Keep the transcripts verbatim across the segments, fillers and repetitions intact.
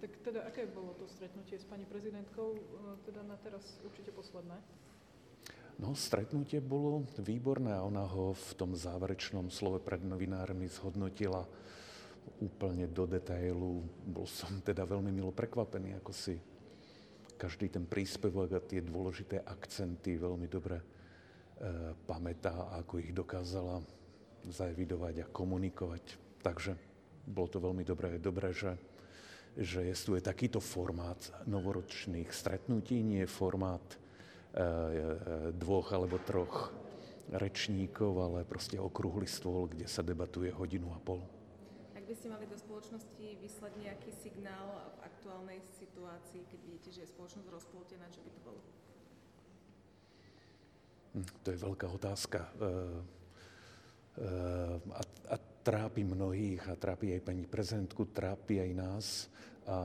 Tak teda, aké bolo to stretnutie s pani prezidentkou, teda na teraz určite posledné? No, stretnutie bolo výborné a ona ho v tom záverečnom slove pred novinármi zhodnotila úplne do detailu. Bol som teda veľmi milo prekvapený, ako si každý ten príspevok a tie dôležité akcenty veľmi dobre e, pamätá a ako ich dokázala zaevidovať a komunikovať. Takže bolo to veľmi dobré. Dobré, že že je tu takýto formát novoročných stretnutí, nie je formát e, dvoch alebo troch rečníkov, ale proste okrúhly stôl, kde sa debatuje hodinu a pol. Ak by ste mali do spoločnosti vyslať nejaký signál v aktuálnej situácii, keď vidíte, že je spoločnosť rozpoltená, čo by to bolo? To je veľká otázka. E, e, a, a trápi mnohých a trápi aj pani prezidentku, trápi aj nás. A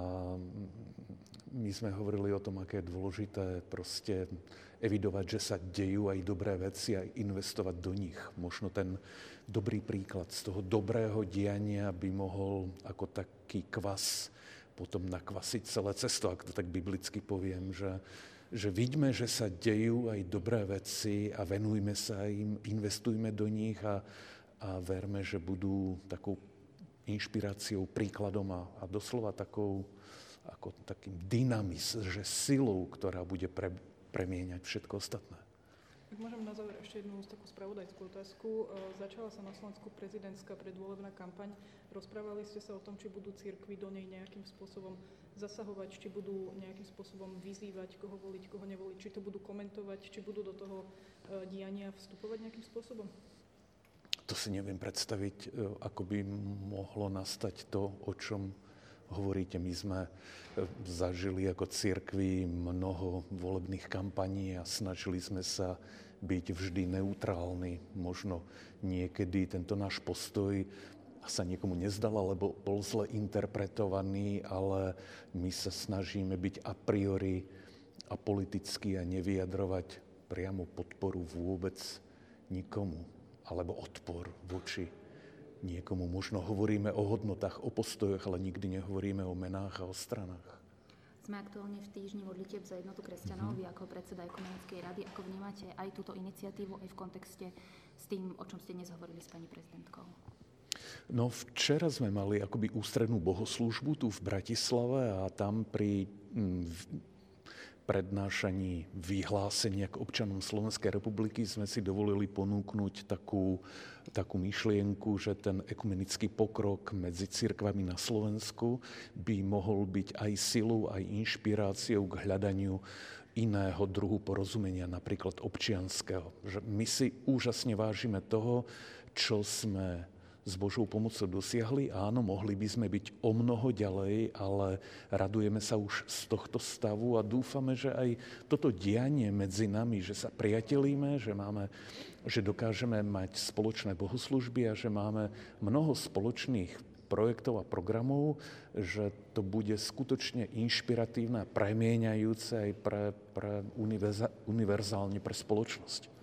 my sme hovorili o tom, aké je dôležité proste evidovať, že sa dejú aj dobré veci a investovať do nich. Možno ten dobrý príklad z toho dobrého diania by mohol ako taký kvas potom nakvasiť celé cesto, ak to tak biblicky poviem, že, že vidíme, že sa dejú aj dobré veci a venujme sa im, investujme do nich a a verme, že budú takou inšpiráciou, príkladom a, a doslova takou, ako takým dynamis, že silou, ktorá bude pre, premieňať všetko ostatné. Ak môžem na záver ešte jednu takú spravodajskú otázku. E, začala sa na Slovensku prezidentská predvolebná kampaň. Rozprávali ste sa o tom, či budú cirkvi do nej nejakým spôsobom zasahovať, či budú nejakým spôsobom vyzývať, koho voliť, koho nevoliť, či to budú komentovať, či budú do toho e, diania vstupovať nejakým spôsobom? To si neviem predstaviť, ako by mohlo nastať to, o čom hovoríte. My sme zažili ako cirkvi mnoho volebných kampaní a snažili sme sa byť vždy neutrálni. Možno niekedy tento náš postoj sa niekomu nezdal, alebo bol zle interpretovaný, ale my sa snažíme byť a priori apolitickí a nevyjadrovať priamo podporu vôbec nikomu, alebo odpor voči niekomu. Možno hovoríme o hodnotách, o postojoch, ale nikdy nehovoríme o menách a o stranách. Sme aktuálne v týždni modlitieb za jednotu kresťanov. Mm-hmm. Vy ako predseda Ekumenickej rady, ako vnímate aj túto iniciatívu, aj v kontexte s tým, o čom ste dnes hovorili s pani prezidentkou? No včera sme mali akoby ústrednú bohoslúžbu tu v Bratislave a tam pri mm, prednášaní vyhlásenia k občanom Slovenskej republiky sme si dovolili ponúknuť takú, takú myšlienku, že ten ekumenický pokrok medzi cirkvami na Slovensku by mohol byť aj silou, aj inšpiráciou k hľadaniu iného druhu porozumenia, napríklad občianskeho. Že my si úžasne vážime toho, čo sme s Božou pomocou dosiahli. Áno, mohli by sme byť o mnoho ďalej, ale radujeme sa už z tohto stavu a dúfame, že aj toto dianie medzi nami, že sa priatelíme, že, máme, že dokážeme mať spoločné bohoslužby a že máme mnoho spoločných projektov a programov, že to bude skutočne inšpiratívne a premieňajúce aj pre, pre univerza, univerzálne pre spoločnosť.